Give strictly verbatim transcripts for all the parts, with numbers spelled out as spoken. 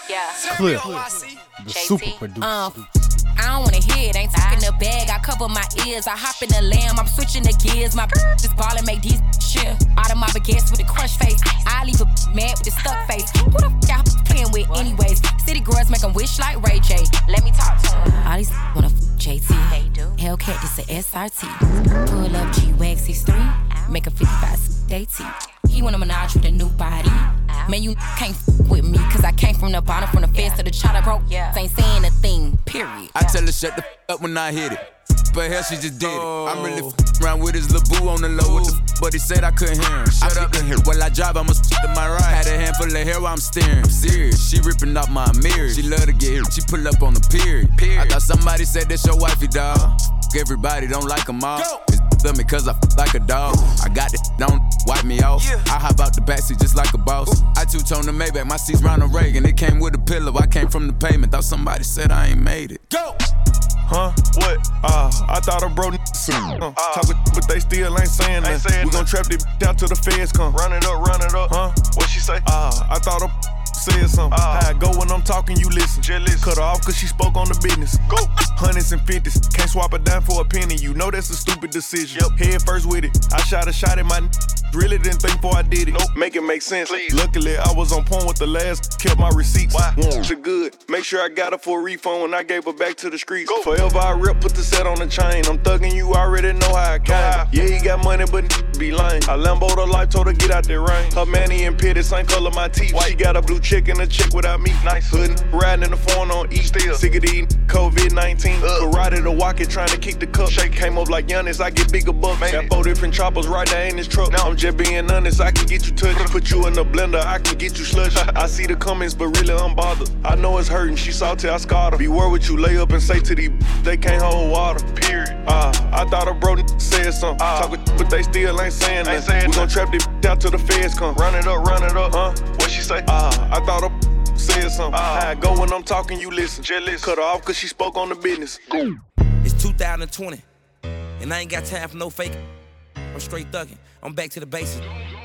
Yeah. Cliff, the super producer. Uh, I don't wanna hear it, ain't talking the bag. I cover my ears, I hop in the lamb, I'm switching the gears. My just ball and make these shit. Out of my baguettes with the crush face. I leave a mad with the stuck face. Who the f y'all playing with anyways? City girls make them wish like Ray J. Let me talk to them. All these wanna f J T. They do. Hellcat, this a S R T. Pull up G-Wag six three. Make a fifty-five day T. He wanna menage with a new body. Man, you can't f with me, cause I came from the bottom, from the fence to the chopper broke. Yeah. Ain't saying a thing, period. I tell her shut the f up when I hit it. But hell, she just did it. I'm really f around with his lil' boo on the low. What the f but he said I couldn't hear him. Shut up and hear. While I drive, I'ma to my right. Had a handful of hair while I'm steering. I'm serious. She ripping off my mirrors. She love to get hit. She pull up on the period. period. I thought somebody said that's your wifey, dog. Everybody don't like them all. It's love me cause I f like a dog. I got it, don't wipe me off. Yeah. I hop out the backseat just like a boss. Ooh. I two-tone the Maybach, my seat's Ronald Reagan. It came with a pillow, I came from the pavement. Thought somebody said I ain't made it. Go! Huh? What? Uh, I thought a bro n- soon. Uh, uh, Talkin' but they still ain't saying that. We gon' trap this down till the feds come. Run it up, run it up. Huh? What she say? Uh, I thought a said something. Uh, How I go when I'm talking, you listen. Jealous. Cut her off cause she spoke on the business. Go. Hundreds and fifties. Can't swap it down for a penny. You know that's a stupid decision. Yep. Head first with it. I shot a shot at my n- Really didn't think before I did it. Nope. Make it make sense. Please. Luckily, I was on point with the last. Kept my receipts. Why? She good. Make sure I got her for a refund when I gave her back to the streets. Go. Forever I rip, put the set on the chain. I'm thugging you, already know how I came. Wow. Yeah, he got money, but be lame. I Lambo'd her life, told her get out that rain. Her manny and pitty, same color my teeth. White. She got a blue chick and a chick without me. Nice. Hood riding in the phone on E. Still. Sick of these COVID nineteen. Karate to walk it, trying to kick the cup. Shake came up like Giannis, I get bigger bucks. Got four different choppers right there in this truck. Now I'm just being honest, I can get you touched. Put you in the blender, I can get you slushed. I see the comments, but really I'm bothered. I know it's hurting, she salty, I scarred her. Beware what you lay up and say to these they can't hold water. Period. Uh, I thought a bro said something. Uh, Talkin', but they still ain't saying that. We gon' trap this out till the feds come. Run it up, run it up. Huh? What she say? Uh, I thought a said something. Uh, How I go when I'm talking, you listen. Jealous. Cut her off cause she spoke on the business. It's two thousand twenty, and I ain't got time for no fake. I'm straight thuggin'. I'm back to the basics.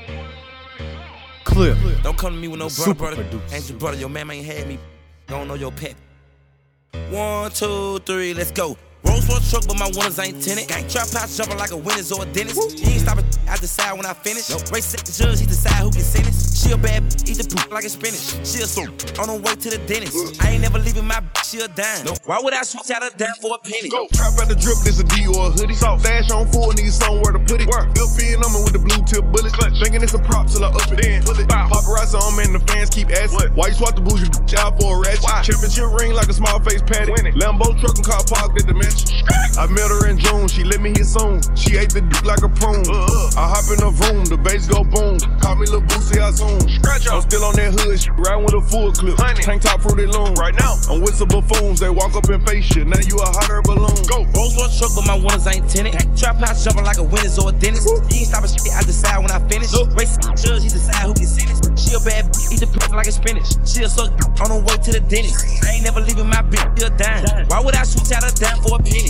Cliff. Don't come to me with no brother, brother. Producer. Ain't your brother, your man ain't had me. Don't know your pet. One, two, three, let's go. Rolls Royce truck, but my winners ain't tinted. Gang trap house jumping like a winner's or a dentist. He ain't stopping, I decide when I finish. Nope. Race set the judge, he decide who gets sentenced. She a bad, eat the poop like a spinach. She a soup, on her way to the dentist. I ain't never leaving my bitch, she a dime. Nope. Why would I switch out a dime for a penny? Go. Trap at the drip, this a D or a hoodie. Sauce. Dash on full, need somewhere to put it. Work. Still feeding on me with the blue tip bullets. Clutch. Thinking it's a prop till I up it in. Pull it. Bow. Paparazzi on me and the fans keep asking. What? Why you swap the bougie bitch out for a ratchet? Why? Championship ring like a small face patty. Winning. Lambo truck and car parked at the mansion. I met her in June, she let me hit soon. She ate the dick like a prune. Uh, I hop in the room, the bass go boom. Call me Lil Boosie, I zoom. I'm still on that hood, shit, riding with a full clip. Honey. Tank top fruity loom. Right now, I'm with some buffoons, they walk up and face shit. Now you a hot air balloon. Go. Rolls Royce truck, but my winners ain't tinted. Trap house jumping like a winner's or a dentist. Woo. He ain't stopping shit, I decide when I finish. Look. Race judge, he decide who gets sentenced. She a bad bitch, eat the pussy like a spinach. She a suck on her way to the dentist. I ain't never leaving my bitch, she a dime. Why would I switch out a dime for a penny?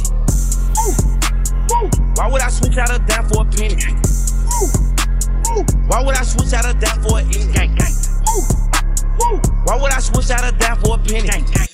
Why would I switch out a dime for a penny? Why would I switch out a dime for a penny? Why would I switch out a dime for a penny?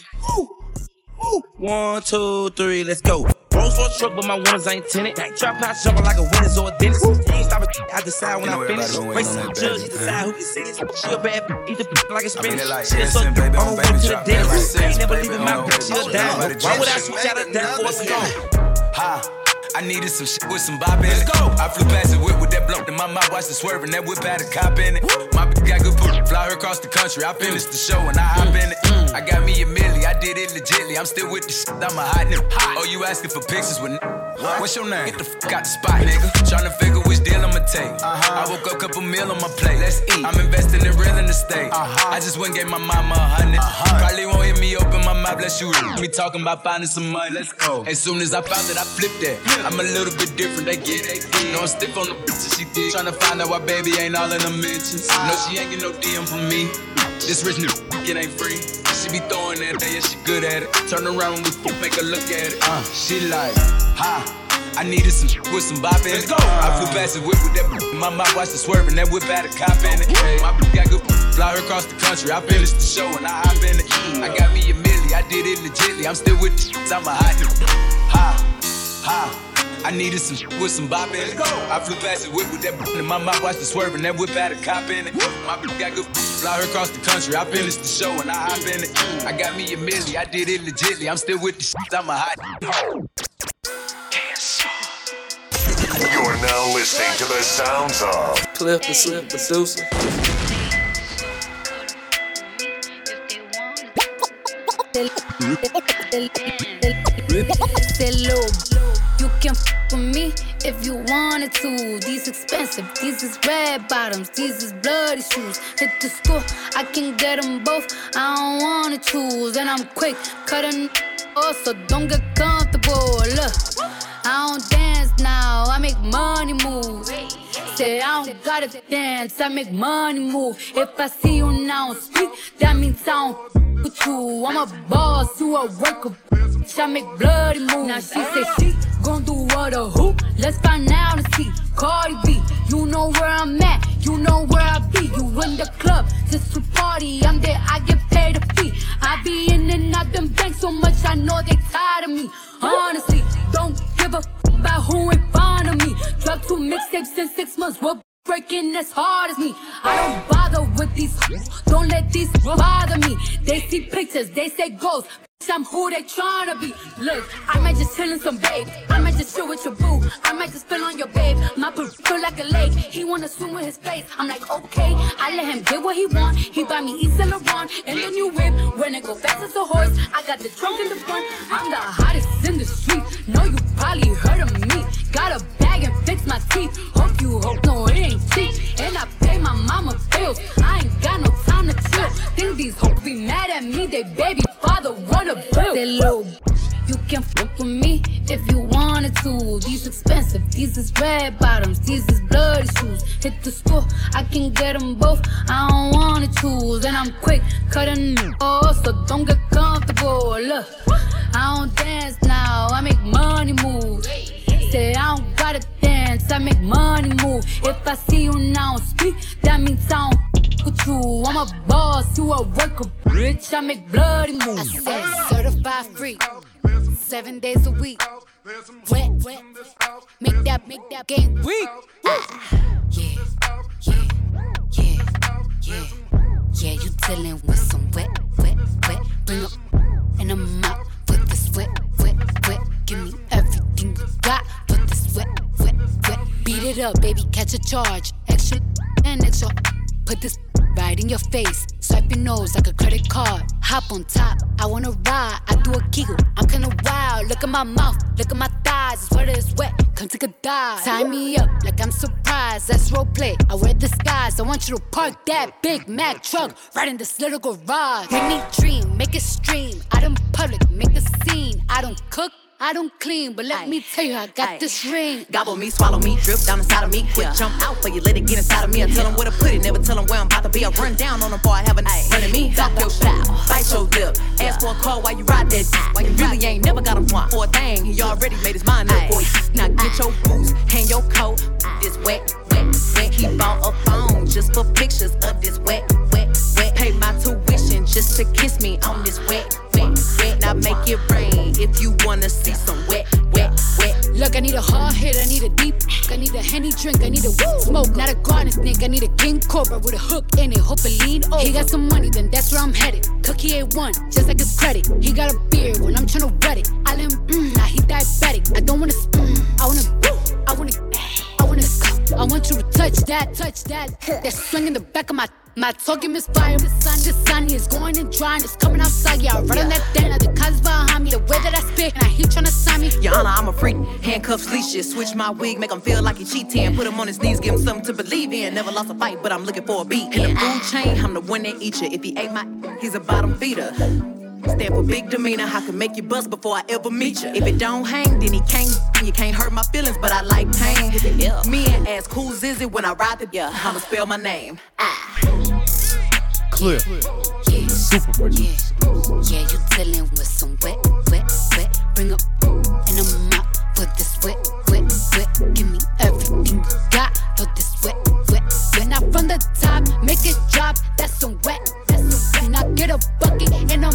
One, two, three, let's go. Rolls Royce truck, but my winners ain't tinted. Trap house jumping like a winner's or a dentist. He ain't stopping, I decide when I finish. Race the judge, he decide who gets sentenced. She a bad bitch, eat the bitch like a spinach. Like she a suck on her way to the dentist. I ain't never leaving my bitch, she a dime. Why would I switch out a dime for a penny? Ha. I needed some shit with some bop in it. Let's go. I flew past the whip with that bloke in my mouth, watched the swerving. That whip had a cop in it. Woo. My bitch got good pussy, fly her across the country. I finished the show and I hop in it. Mm. I got me a milli, I did it legitly. I'm still with the shit, I'm a hot nigga. Oh, you asking for pictures with n- what? What's your name? Get the fuck out the spot, nigga. Tryna figure which deal I'ma take. Uh-huh. I woke up, couple meal on my plate. Let's eat. I'm investing in real estate. Uh-huh. I just went and gave my mama a hundred. Uh-huh. Probably won't hear me open my mouth, bless you. Me talking about finding some money. Let's go. As soon as I found it, I flipped that. I'm a little bit different, they get it. You know I'm stiff on the bitch she did. Tryna find out why baby ain't all in the mentions. No, she ain't get no D M from me. This rich nigga, it ain't free. She be throwing that, yeah, she good at it. Turn around when we fuck, make her look at it. Uh, she like, ha. I needed some shit with some bop in it. Let's go. I flew past the whip with that b- my mouth watched the swerving. That whip had a cop in it. My bitch got good b- fly her across the country. I finished the show and I hop in it. I got me a milli, I did it legitly. I'm still with the I'm a hot nigga. Ha, ha. I needed some shit with some bop in it. I flew past the whip with that in my mouth, watched it swerving. That whip had a cop in it. My bitch got good fly her across the country. I finished the show and I hop in it. I got me a milli, I did it legitly. I'm still with the shit, I'm a hot nigga. You're now listening to the sounds of Cliff the Slip Producer. You can f with me if you wanted to. These expensive, these is red bottoms, these is bloody shoes. Hit the school, I can get them both. I don't wanna choose, and I'm quick cutting off, so don't get comfortable. Look, I don't dance now, I make money move. Say I don't gotta dance, I make money move. If I see you now speak, that means I don't with you. I'm a boss, you a worker. I make bloody moves. Now she say she gon' do what or who? Let's find out and see. Cardi B, you know where I'm at, you know where I be. You in the club just to party. I'm there, I get paid a fee. I be in and out them banks so much, I know they tired of me. Honestly, don't give a f about who in front of me. Dropped two mixtapes in six months. What breaking as hard as me? I don't bother with these. Don't let these bother me. They see pictures, they say goals. I'm who they tryna be. Look, I might just chill in some babe. I might just chill with your boo. I might just spill on your babe. My boo feel like a lake. He wanna swim with his face. I'm like, okay. I let him get what he want. He buy me East and Laurent and the new whip. When it go fast as a horse, I got the trunk in the front. I'm the hottest in the street. Know you probably heard of me. Got a bag and fix my teeth. Hope you hope no it ain't cheap. And I pay my mama bills. I ain't got no time to chill. Think these hoes be mad at me. They baby father run a bill. They little, you can fuck with me if you wanted to. These expensive, these is red bottoms, these is bloody shoes. Hit the school, I can get them both. I don't wanna choose, and I'm quick cutting off, so don't get comfortable. Look, I don't dance now, I make money move. Say I don't gotta dance, I make money move. If I see you now speak, that means I don't with you. I'm a boss, you a worker, bitch. I make bloody moves. I said certified free, seven days a week. Wet, wet, make that, make that game weak. Ah, yeah, yeah, yeah, yeah, yeah. You dealing with some wet, wet, wet. Bring up and I'm out for this wet, wet, wet. Give me everything you got for this wet, wet, wet. Beat it up, baby, catch a charge. Extra and extra. Put this right in your face. Swipe your nose like a credit card. Hop on top, I wanna ride. I do a giggle, I'm kinda wild. Look at my mouth, look at my thighs. It's wet, it's wet, come take a dive. Tie me up like I'm surprised. That's roleplay, I wear disguise. I want you to park that Big Mac truck right in this little garage. Make me dream, make it stream. Out in public, make a scene. I don't cook, I don't clean, but let Aye. me tell you, I got Aye. this ring. Gobble me, swallow me, drip down inside of me. Quick yeah. jump out for you, let it get inside of me. I tell them where to put it, never tell them where I'm about to be. I run down on them before I have a night. Running me, talk your shit, bite your lip. Yeah. Ask for a call while you ride that. While you really ain't never got him want for a thing. He already made his mind up, boy. Now get your boots, hang your coat. This wet, wet, wet. He bought a phone just for pictures of this wet, wet, wet. Pay my tuition just to kiss me on this wet, wet, wet. Now make it rain if you wanna see some wet, wet, wet. Look, I need a hard hit, I need a deep. I need a Henny drink, I need a weed smoke. Not a garden snake, I need a king cobra with a hook in it. Hope it lean over. He got some money, then that's where I'm headed. Cookie A one, just like his credit. He got a beard when I'm tryna wet it. I let him, mm, now he diabetic. I don't wanna, mm, I wanna, I wanna, I wanna, I want you to touch that, touch that. That swing in the back of my. My talking misfire, the sun, the sun is going and drying, it's coming outside, yeah, I run yeah. on that thing, the cuz behind me, the way that I spit, and I heat tryna sign me. Your Honor, I'm a freak, handcuffs, leashes, switch my wig, make him feel like he cheating, put him on his knees, give him something to believe in, never lost a fight, but I'm looking for a beat. In the food chain, I'm the one that eat you, if he ain't my, he's a bottom feeder. Stand for big demeanor, I can make you bust before I ever meet you. If it don't hang, then he can't, you can't hurt my feelings, but I like pain. Yeah. Me and ask who's is it when I ride the, yeah, I'ma spell my name. Ah. Cliff, yeah, super producer. Yeah, yeah, you dealing with some wet, wet, wet. Bring up and I'm out for this wet, wet, wet. Give me everything you got for this wet, wet, wet. Now from the top, make it drop. That's some wet, that's some wet. Now get a bucket and a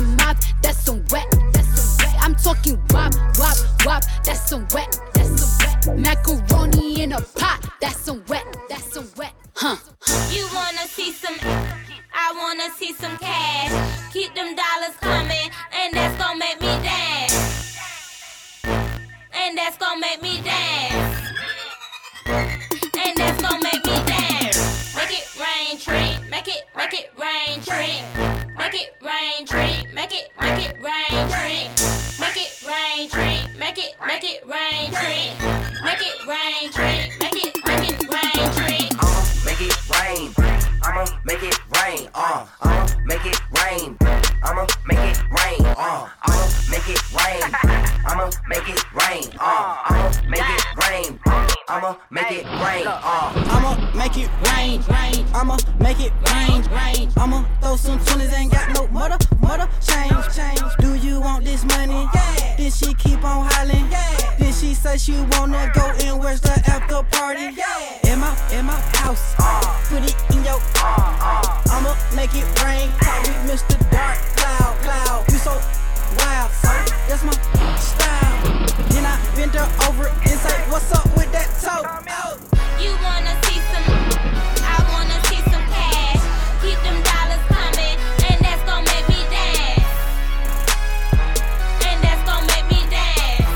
some wet, that's some wet. I'm talking wop, wop, wop, that's some wet, that's some wet. Macaroni in a pot, that's some wet, that's some wet. Huh. You wanna see some, I wanna see some cash. Keep them dollars coming, and that's gonna make me dance. And that's gonna make me dance. And that's gonna make me dance. Make it rain, tree. Make it, make it rain, tree. Make it rain, tree. Make it, make it rain, tree. Make it rain, tree. Make it, make it rain, tree. Make it rain, tree. Make it, make it rain, tree. I'ma make it rain. I'ma make it rain. Uh, I'ma make it rain. I'ma make it rain. Uh, I'ma make it rain. I'ma make it rain. Uh, I'ma make it rain. I'ma make it rain. Uh, I'ma make it rain. Rain. I'ma make it rain. Rain. I'ma throw some twenties, ain't got no mother, mother change. Change. Do you want this money? Yeah. Then she keep on hollering. Yeah. Then she say she wanna go and where's the after party? Yeah. In my, in my house. Uh, Put it in your. Uh, uh, I'ma make it rain. Call me Mister Dark Cloud. Cloud. You so wild, so that's my style. Then I bend her over and say, what's up with that toe? You wanna see some, I wanna see some cash. Keep them dollars coming, and that's gonna make me dance. And that's gonna make me dance.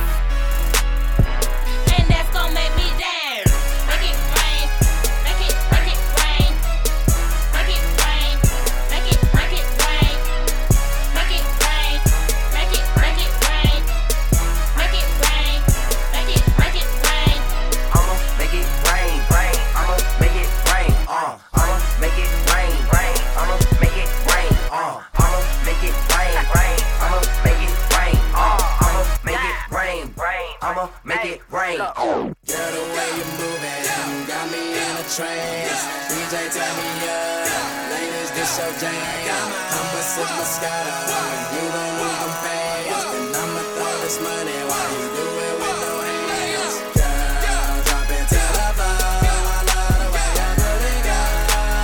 And that's gonna make me dance. Make it rain, make it, make it rain. Make it rain, make it, make it rain. Make it rain, make it, make it rain. Make it rain, make it, make it rain. I'ma make it rain, rain. I'ma make it rain. Uh, I'ma make it rain, rain. I'ma make it rain. Uh, I'ma make it rain, rain. I'ma make it rain. Uh, I'ma make it rain, rain. I'ma make it rain. Girl, the way you moving got me in a trance. D J, turn me up. Ladies, this your jam. I'ma sip Moscato. You gon' lose them fast. And I'ma throw this money while you do it with no hands. Girl, drop it to the floor. I love the way you put it down.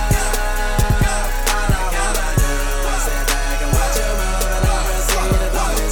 All I wanna do is sit back and watch you move and I'll see the bonus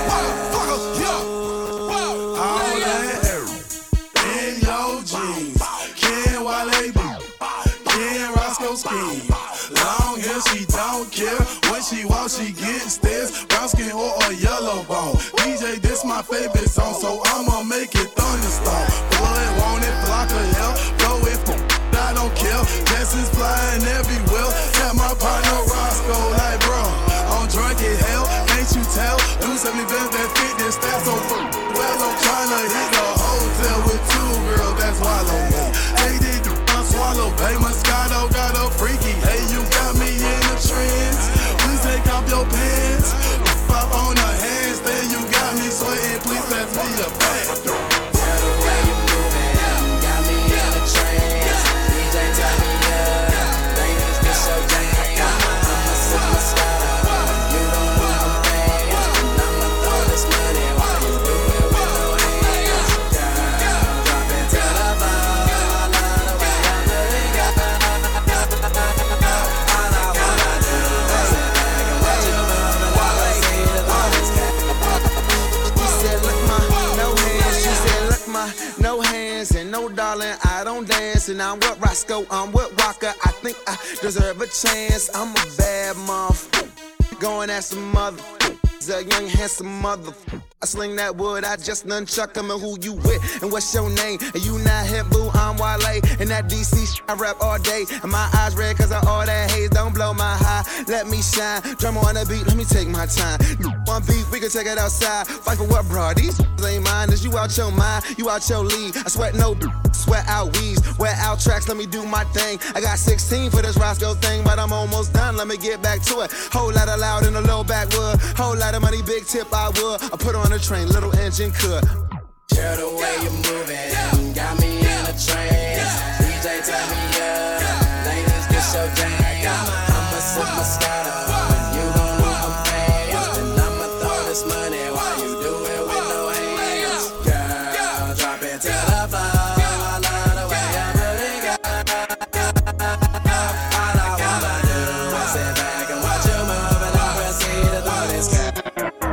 All that in your jeans. Ken Wale B. Ken Roscoe Ski. Long hair, she don't care. When she walks, she gets stares. Brown skin or a yellow bone. D J, this my favorite song, so I'ma make it thunderstorm. Blood want it, block of hell. Blow it for I don't care. Blessings flying everywhere. Have my partner Roscoe like, bro, I'm drunk in hell. Can't you tell? Do seventy bands that fit this stat so full. Well, I'm tryna hit the hotel with two girls that's swallow me. Hey, did you swallow? Hey, Moscato got a freaky. Hey, you got me in the trance. Please take off your pants. Pop on the hands, then you got me sweating. Please pass me a pack. Girl, the way you moving got me in a trance. D J, turn me up. Ladies, this your jam. I'ma sip Moscato. You gon' lose them fast. And I'ma throw this money while you do it with no hands. Girl, drop it to the floor. I love the way you put it down. All I wanna do is sit back and watch you move and I'll see the bonus cash. She said, look my no hands. She said, look my no hands and no darling. I don't dance and I'm with Roscoe. I'm with Walker. I think I deserve a chance. I'm a bad motherfucker. Going at some mother. A young handsome mother. I sling that wood, I just nunchuck him. And who you with, and what's your name? And you not hip, boo, I'm Wale. And that D C sh- I rap all day. And my eyes red cause of all that haze. Don't blow my high, let me shine. Drum on the beat, let me take my time. One beat, we can take it outside. Fight for what, bro? These ain't mine. Is you out your mind, you out your league. I sweat no, sweat out weeds. Wear out tracks, let me do my thing. I got sixteen for this Roscoe thing, but I'm almost done, let me get back to it. Whole lot of loud in the low backwood. Whole lot of money, big tip I would. I put on a train, little engine could. Girl, the way you moving got me in a trance. D J, turn me up. Ladies, this your jam. I'ma sip Moscato. You gon' lose them fast. And I'ma throw this money while you do it with no hands. Girl, drop it to the floor. I love the way you put it down. All I wanna do is sit back and watch you move and I'll see the bonus cash.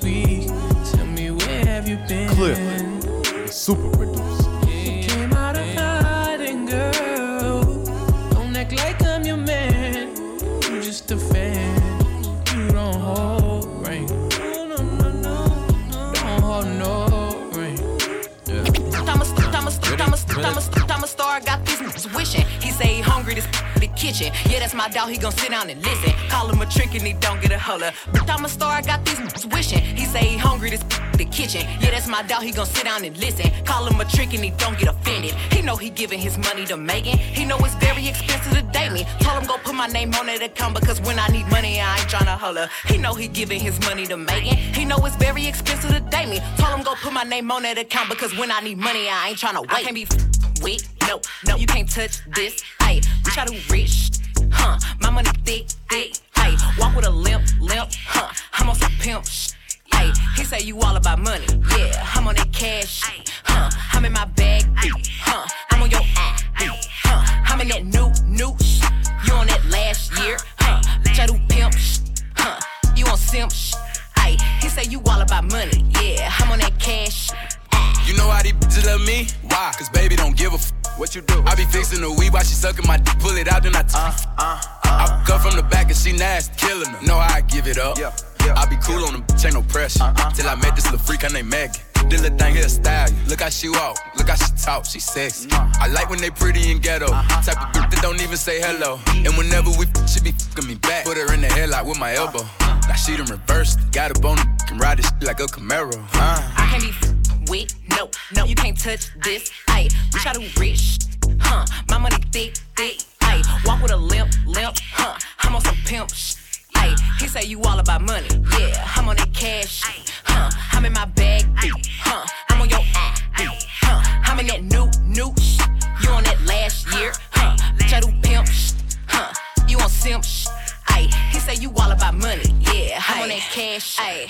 week. Tell me where have you been? Cliff, the super producer. You came out of hiding, girl. Don't act like I'm your man. You just a fan. You don't hold ring. No, no, no, no. Don't hold no ring. Yeah. I'm a, I'm a, I'm a, I'm a, I'm a star. Got these niggas wishing. He say he hungry. This the kitchen. Yeah, that's my dog. He gon' sit down and listen. Call him a trick and he don't get a holler. But I'm a star. I got these niggas wishing. He say he hungry. This the kitchen. Yeah, that's my dog. He gon' sit down and listen. Call him a trick and he don't get offended. He know he giving his money to Megan. He know it's very expensive to date me. Told him go put my name on that account because when I need money, I ain't tryna holler. He know he giving his money to Megan. He know it's very expensive to date me. Told him go put my name on that account because when I need money, I ain't tryna wait. I can't be f- with, no, no, you can't touch this. Ayy, wish I do rich, huh? My money thick, thick. Ayy, walk with a limp, limp, huh? I'm on some pimp sh. Ayy, he say you all about money, yeah. I'm on that cash, huh? I'm in my bag, huh? I'm on your ass, huh? I'm in that new, new sh. You on that last year, huh? Bitch, I do pimp sh, huh? You on simp sh. Ayy, he say you all about money, yeah. I'm on that cash. You know how these bitches love me? Why? Cause baby don't give a f. What you do? I be fixing the weed while she sucking my dick, pull it out, then I t- uh, uh, uh, I cut from the back and she nasty, killing her. Know how I give it up. Yeah, yeah, I be cool yeah. on the bitch, ain't no pressure. Uh, uh, Till I met this little freak, her name Maggie. This little thing here style. Look how she walk, look how she talk, she sexy. Uh, I like when they pretty and ghetto. Uh-huh, Type of bitch that don't even say hello. And whenever we f, she be fucking me back. Put her in the headlock with my elbow. Now she done reversed. Got a bone, can ride this shit like a Camaro. Uh. I can't be f- with, no, no, you can't touch this. Ayy, wish I do rich, huh? My money thick, thick. Ayy, walk with a limp, limp, huh? I'm on some pimp sh. Ayy, he say you all about money, yeah. I'm on that cash, huh? I'm in my bag, huh? I'm on your ass, huh? I'm in that new, new sh. You on that last year, huh? Bitch, I do pimp sh, huh? You on simp sh. Ayy, he say you all about money, yeah. I'm on that cash, ayy.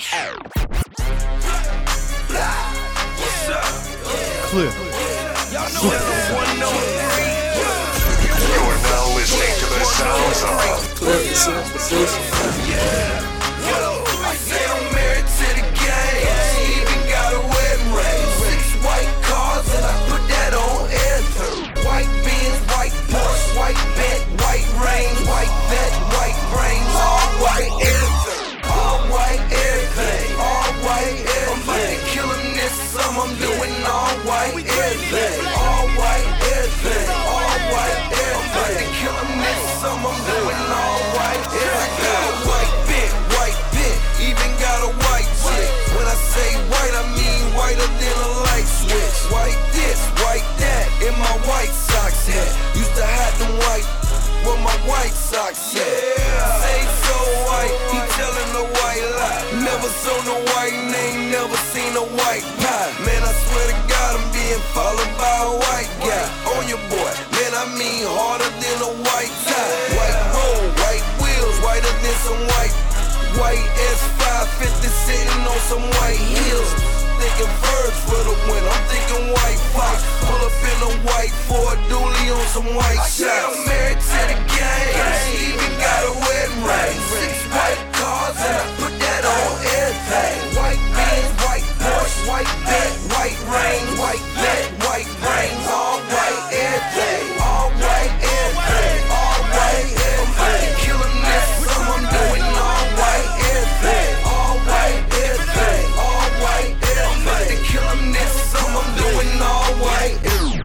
What's up? Cliff. Y'all know that one number three. You're now listening to the sounds of Cliff, the super producer. Yeah. Yo, I say I'm married to the game. Even got a wedding ring. Six white cars and I put that on everything. White Benz, white Porsche, white Bent, white Range, white vet, white brains, all white everything. All white everything. All white everything. I'm about to kill him this summer. I'm doing all white everything. All white everything. All white everything. I'm about to kill him this summer. I'm doing all white everything. White bit, white bit. Even got a white chick. When I say white, I mean whiter than a light switch. White this, white that. In my white socks hat. Used to have them white. Where my white socks at? Yeah. Say so white, he tellin' the white lie. Never saw no white name, never seen a white pie. Man, I swear to God, I'm being followed by a white guy. On your boy, man, I mean harder than a white tie. White road, white wheels, whiter than some white. White S five fifty sitting on some white heels. Thinking birds for the win, I'm thinking white fox. Pull up in a white Ford Dually on some white shots. I'm married to the game, even got a wedding ring. Six white cars and I put that on everything. White Benz, white Porsche, white Bent, white Range, white vet, white brains, all white everything. All white everything, all white everything. I'm killing this summer, I'm doing all white everything. All white everything, all white everything. I'm about to kill him this summer, I'm doing all white everything.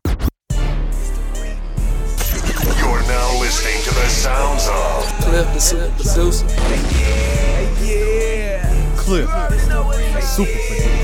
You're now listening to the sounds of Cliff, the super producer. Yeah. Cliff, the super producer.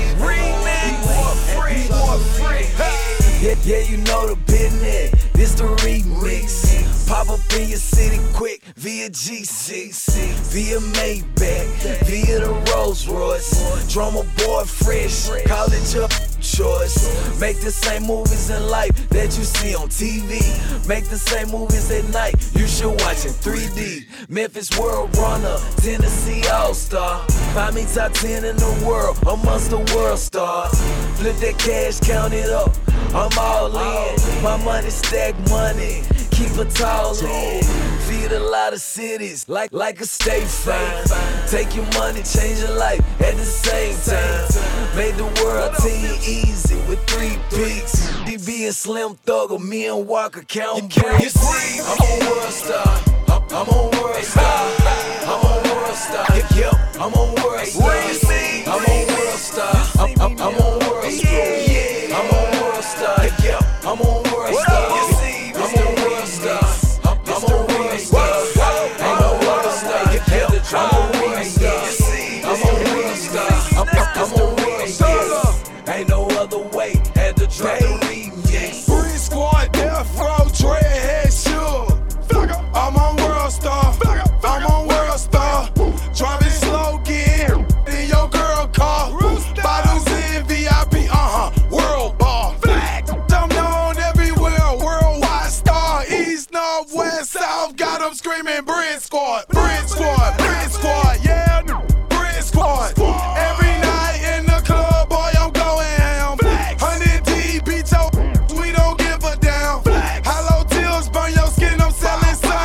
Yeah, yeah, you know the business. This the remix. Pop up in your city quick via G six, via Maybach, via the Rolls Royce. Drummer boy fresh, call it your choice. Make the same movies in life that you see on T V. Make the same movies at night you should watch in three D. Memphis World Runner, Tennessee All-Star. Find me top ten in the world amongst the world stars. Flip that cash, count it up. I'm all in. My money stack money. keep her tall. Feed a lot of cities like like a state fame. Take your money, change your life at the same time. Made the world team easy with three peaks. D B and Slim Thugger, me and Walker count bricks. I'm a world star. I'm, I'm a world star. I'm a world star. Yep, I'm a world star. I'm a world star. I'm, I'm, I'm a world star. I'm a world star. Yep, I'm a world star. I'm a world star. I'm a world star. I'm a world star. Yep, I'm a world star. I'm a world star. I'm, I'm a world star. Ain't no other way. Had to drop the remix. Free squad, death row, dreadhead, sure. I'm on World Star. I'm on World Star. Driving slow, getting in your girl car. Bottles in V I P, uh huh. World bar. I'm known everywhere. Worldwide star. East, north, west, south. Got them screaming. Brent Squad. Brent Squad. Brent Squad. Yeah, Brent Squad. Every night in the club, boy, I'm going ham. one hundred D, beat your. We don't give a damn. Hollow tills, burn your skin. I'm selling.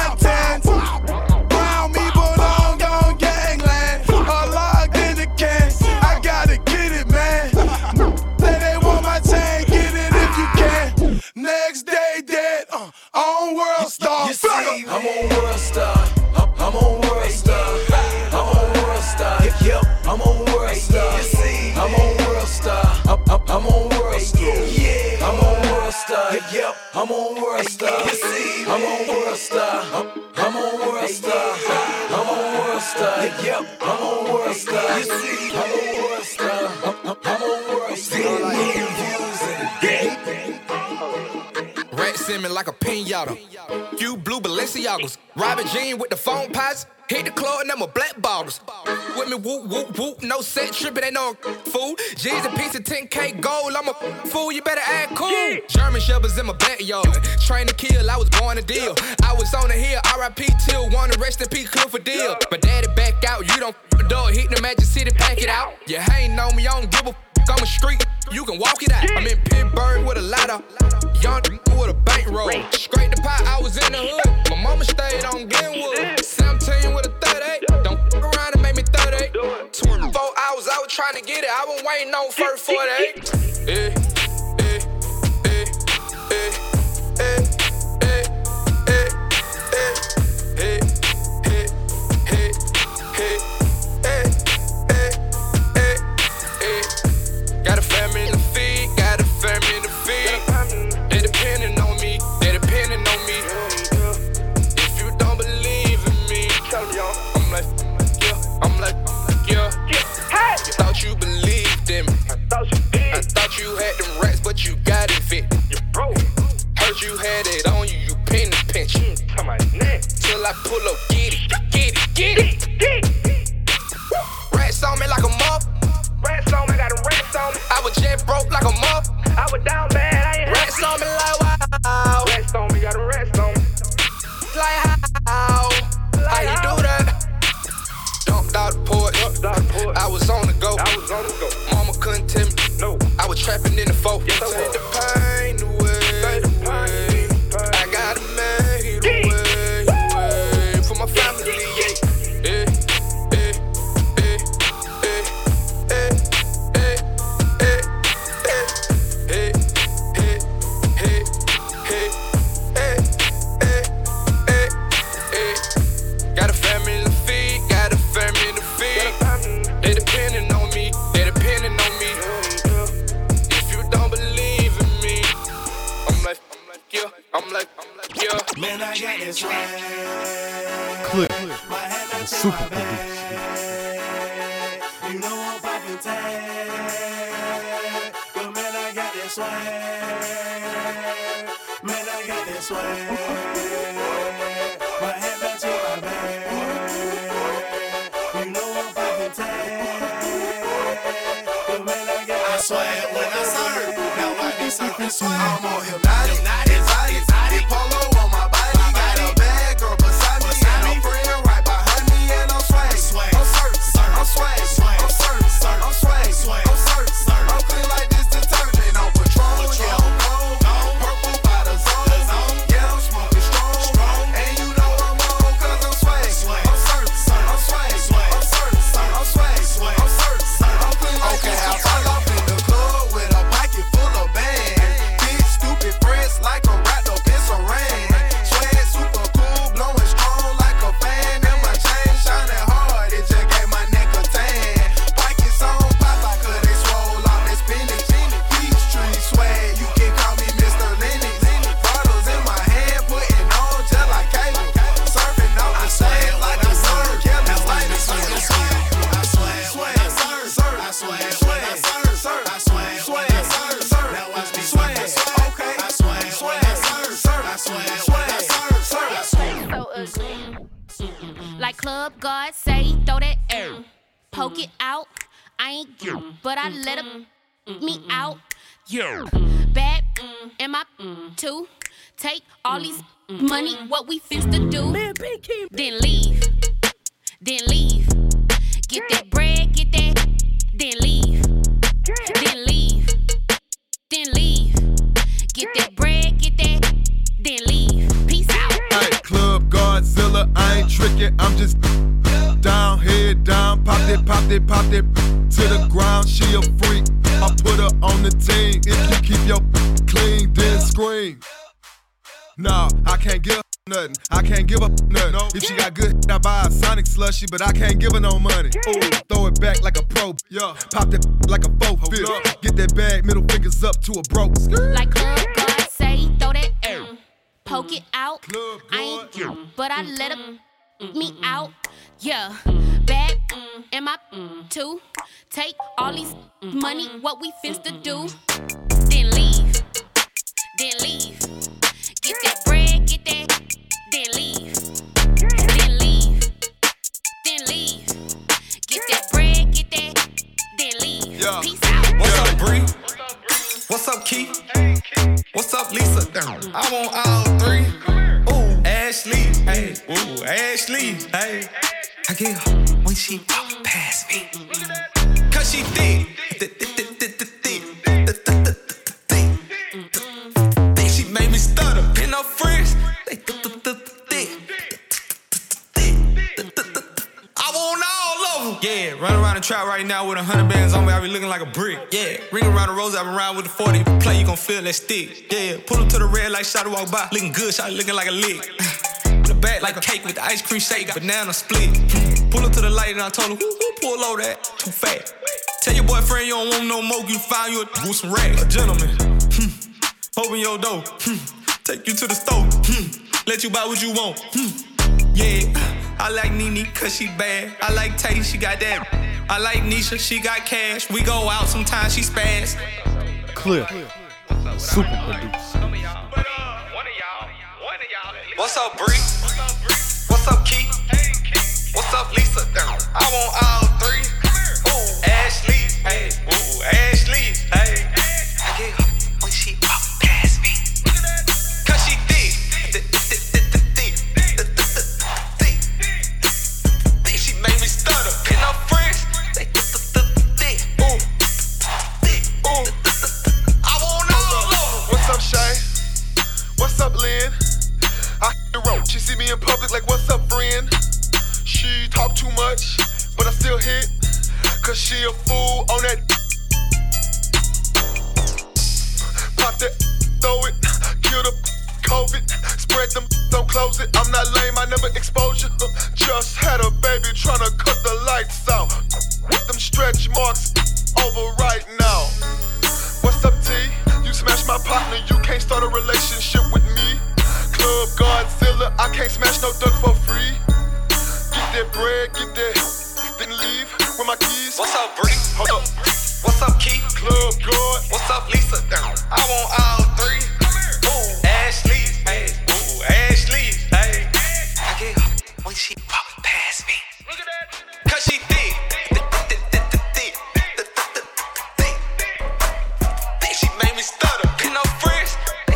You see, I'm on World Star. I'm, I'm on World Star. I'm on World Star. Yep, I'm on World Star. You see, I'm on World Star. I'm, I'm, I'm on World Star. Yeah, I'm on World Star. Yep, I'm on World Star. You see, I'm on World Star. I'm, I'm on World Star. I'm on World Star. Yep, I'm on World Star. You see, I'm on World Star. I'm, I'm, I'm on World Star. Million views in a day. Rat Simmons like a pinata. You blue Balenciagas. Robert Jean with the phone pots. Hit the club and them a black bottles. With me whoop whoop whoop. No set trippin', ain't no fool. G's a piece of ten K gold. I'm a fool, you better act cool. German Shepherds in my backyard. Train to kill, I was born to deal. I was on the hill, R I P till one, rest in peace, Clifford Deal. My daddy back out, you don't f*** the door. Hit the Magic City, pack it out. You hatin' on me, I don't give a f***. I'm a street, you can walk it out. I'm in Pittsburgh with a ladder. Young with a bankroll. Scrape the pot, I was in the hood. My mama stayed on Glenwood. seventeen with a thirty-eight. Don't f*** around and make me thirty-eight. twenty-four hours, I was trying to get it. I was waiting on first forty-eight. Yeah, yeah, yeah, yeah, yeah, yeah, yeah, yeah, yeah, yeah. Got a family to feed, got a family to feed. They depending on me, they depending on me. If you don't believe in me, I'm like, yeah, I'm like, yeah. You thought you believed in me. I thought you had them rats, but you got infected. Heard you had it on you, you pin the pinch. Till I pull up, get it, get it, get it. Rats on me like a mop. Rats on me, got them rats on me. I was jet broke like a mop. I was down bad, I ain't rats on me like wow. Rats on me, got them rats on me. Like how? How you do that? Dumped out the porch. I was on the go. I was on the go. Mama couldn't tell me. No. I was trapping in the folk. Yes, take the pain away. away. I gotta make it away, away. For my family, yeah. Yeah. Got a family to feed, got a family to feed. They depending on me, they depending on me. If you don't believe in me, I'm like, I'm like, yeah, I'm like, I'm like, yeah. Man, I got this right. Clip. The super producer. You know I'm poppin' tag. But man, I got this swag. Man, I got this swag. My head back to my back. You know I'm poppin' tag. But man, I got I swag when I serve. Now I be serving swag. I'm on hypnotic, exotic, exotic polo on my body. Got a bad girl beside me, and a friend right behind me, and I'm swag. I'm certain, I'm swag, I'm certain, I'm swag, I'm certain, I'm clean like this detergent on patrol. Yeah, I'm gold, purple by the zone. Yeah, I'm smoking strong. club guard say, throw that air. Poke it out. I ain't cute, but I let him me out. Yeah. Bad am I too? Take all these money, what we finna do. Then leave. Then leave. Get that bread, get that. Then leave. Then leave. Then leave. Get that bread, get that. Then leave. Peace out. Hey, Club Godzilla, I ain't tricking, I'm just down, head down, pop that, pop that, pop that to the ground. She a freak, I put her on the team. If you keep your clean, then scream. Nah, I can't give her nothing. I can't give her nothing. If she got good, I buy a Sonic slushy, but I can't give her no money. Ooh, throw it back like a pro. Yeah, pop that like a four fifth. Get that bag, middle fingers up to a broke. Like Club God say, throw that air. Poke it out. I ain't cute, but I let him me out. Yeah, bad am I too? Take all these money, what we finna do? Then leave. Then leave. Get that bread, get that. Then leave. Then leave. Then leave. Get that bread, get that. Then leave. Yeah. Peace out. What's up, Bree? What's up, Keith? What's up, Lisa? I want all three. Ooh, Ashley. Hey, ooh, Ashley. Hey. I get her when she walk past me. Cause she thick. She made me stutter. Pin her friends. They thick. I want all of them. Yeah, run around the trap right now with a hundred bands on me. I be looking like a brick. Yeah, ring around the rose. I been around with the forty. If you play, you gon' feel that stick. Yeah, pull up to the red light. Shot walk by. Looking good. Shot looking like a lick. The back like a cake with the ice cream shake. Banana split. Pull up to the light and I told her, who, who pull over that? Too fat. Tell your boyfriend you don't want no more. You find you a with some racks. A gentleman. Hmm. Open your door. Hmm. Take you to the store. Hmm. Let you buy what you want. Hmm. Yeah. I like Nene cause she bad. I like Tay, she got that. I like Nisha, she got cash. We go out sometimes, she spaz. Clear. Super producer. What's up, Bree? What's up, Keith? What's up, Lisa? I want all three. Ooh, Ashley. Hey, ooh, Ashley. Hey. I get her when she walk past me. Cause she thick. She made me stutter. Pin her friends. They thick. Ooh, thick. Ooh. I want all of them. What's up, Shay? What's up, Lynn? I the road. She see me in public like, what's up, friend? She talk too much, but I still hit. Cause she a fool on that. Pop that, throw it, kill the COVID. Spread them, don't close it. I'm not lame, I never expose you. Just had a baby tryna cut the lights out. With them stretch marks over right now. What's up, T? You smash my partner, you can't start a relationship with me. Club Godzilla, I can't smash no duck for free. Get that bread, get that, then leave with my keys. What's up, Bree? Hold up. What's up, Keith? Club God. What's up, Lisa? I want all three. Ooh, Ashley. Hey, ooh, Ashley. Hey. I get her when she walk past me. Cause she thick. She made me stutter. Pin her friends.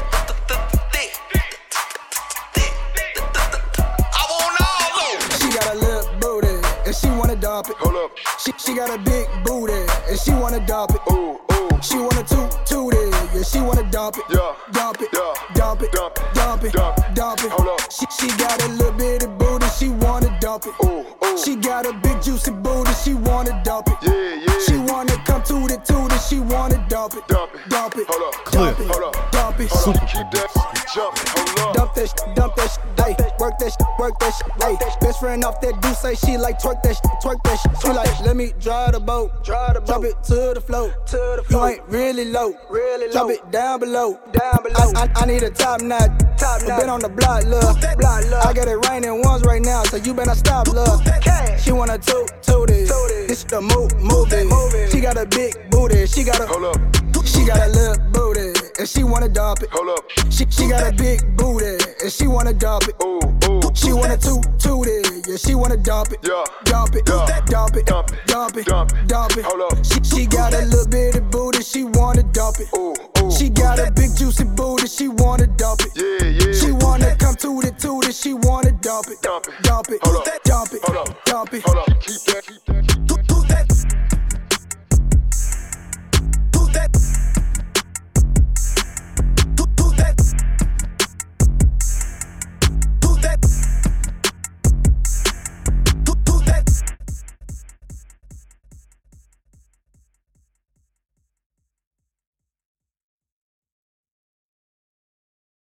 She got a little booty and she wanna dump it. Hold up. She she got a big booty and she wanna dump it. Ooh, ooh. She wanna toot toot it, yeah. She wanna dump it. Yeah. Dump it. Yeah. Dump it. Dump it. Dump it. Dump it. Dump it. Hold up. She she got a little bit of booty, she wanna dump it. Ooh, ooh. She got a big juicy booty, she wanna dump it. Yeah, yeah. She wanna come toot it toot it, she wanna dump it. Dump it. Dump it. Hold up. Clear. Dump it. Hold up. Dump it. Hold up. Keep that jump. Hold up. Dump that shit, dump that shit, ayy. Work that shit, work that shit, ayy. Best friend off that do say she like twerk that shit, twerk that shit. She like, let me drive the boat, drive the boat. Drop it to the float, to the float. You ain't really low, really low. Drop it down below, down below. I, I, I need a top notch, top notch. Been on the block, love, block, love. I got it raining once right now, so you better stop, love. She wanna toot, toot it, this the move, move it. She got a big booty, she got a, hold up. She got a little booty, and she wanna dump it. Hold up. She, she got a big booty, and she wanna dump it. Ooh, ooh. She wanna toot, toot it, Yeah, she wanna dump it. Yeah. Dump it. Yeah. Dump it. Dump it. Dump it. Dump it. Dump it. Hold up. She, she got a little bit of booty, she wanna dump it. Ooh, ooh. She got a big juicy booty, she wanna dump it. Yeah, yeah. She wanna come to the to the, she wanna dump it. Dump it. Dump it. Hold up. Dump it. Hold up. Dump it. Hold up. Keep that. Keep that.